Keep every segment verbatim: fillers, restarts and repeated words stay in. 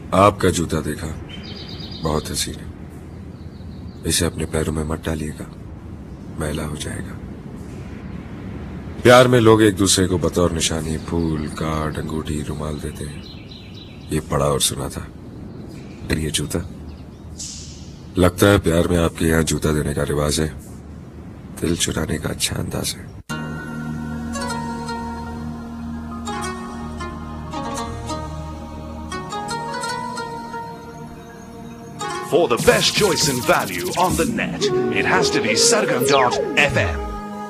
आपका जूता देखा, बहुत हसीन है। इसे अपने पैरों में मत डालिएगा, मैला हो जाएगा। प्यार में लोग एक दूसरे को बतौर निशानी फूल, कार्ड, अंगूठी, रुमाल देते हैं। ये पढ़ा और सुना था। फिर ये जूता, लगता है प्यार में आपके यहाँ जूता देने का रिवाज है। दिल चुराने का अच्छा अंदाज है। For the best choice and value on the net, it has to be Sargam dot F M.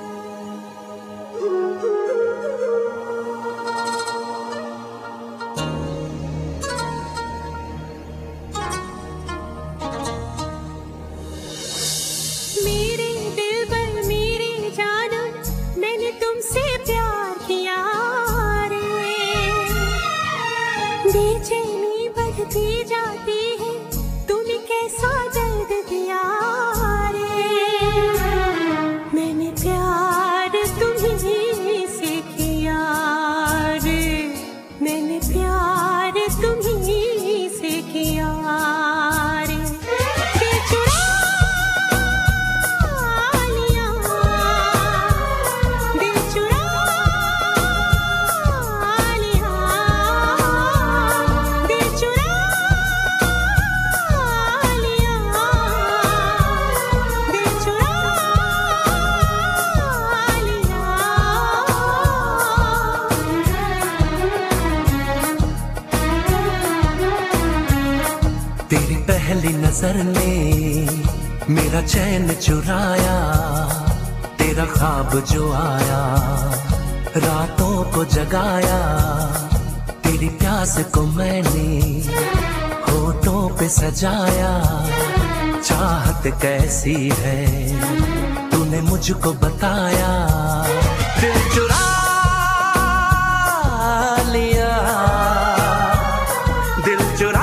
मेरे दिल पर मेरी जानम, मैंने तुमसे प्यार किया रे। बेचैनी बढ़ती जाती है, कैसा दर्द दिया रे। मैंने प्यार तुम्हीं से किया रे। मैंने प्यार तुम्हीं से किया रे। दिल चुरा लिया, दिल चुरा लिया, दिल चुरा तेरी पहली नजर ने मेरा चैन चुराया। तेरा ख्वाब जो आया रातों को जगाया। तेरी प्यास को मैंने होठों पे सजाया। चाहत कैसी है तूने मुझको बताया। दिल चुरा लिया, दिल चुरा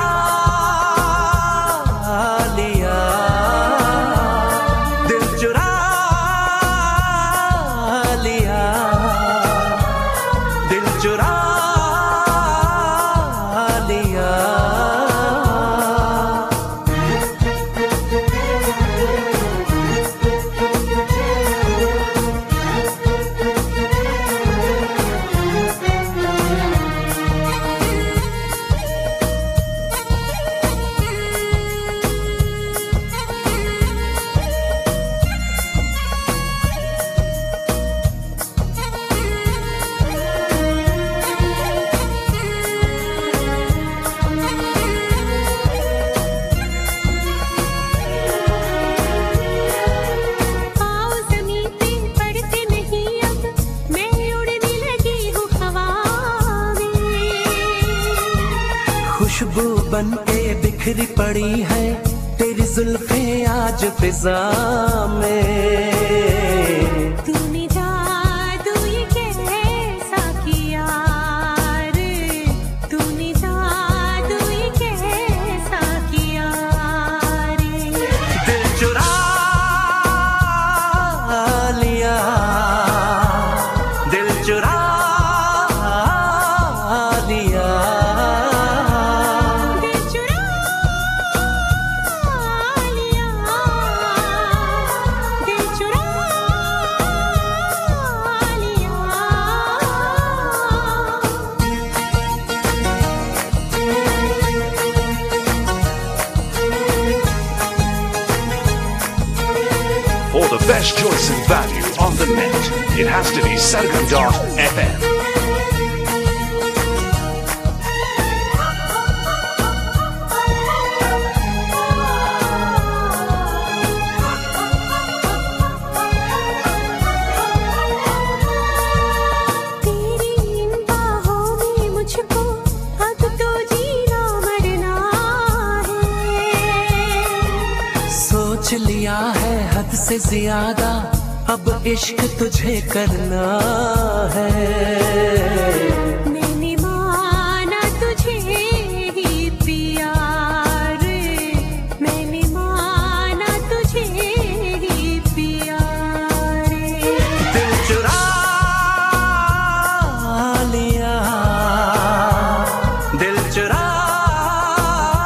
खुशबू बन के बिखरी पड़ी है तेरी जुल्फें आज फिजा में। तूने जादू ये कैसा किया रे। तूने जादू ये कैसा किया रे। दिल चुरा लिया, दिल चुरा लिया। For the best choice and value on the net, it has to be Sargam dot F M. सोच लिया है हद से ज्यादा, अब इश्क तुझे करना है। मैंने माना तुझे ही पिया रे। मैंने माना तुझे ही पिया रे। दिल चुरा लिया, दिल चुरा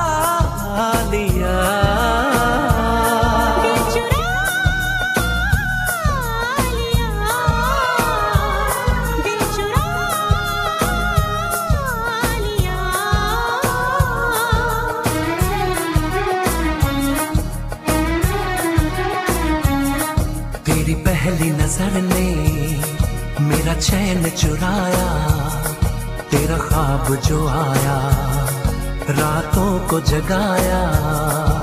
नजर ने मेरा चैन चुराया, तेरा ख्वाब जो आया रातों को जगाया।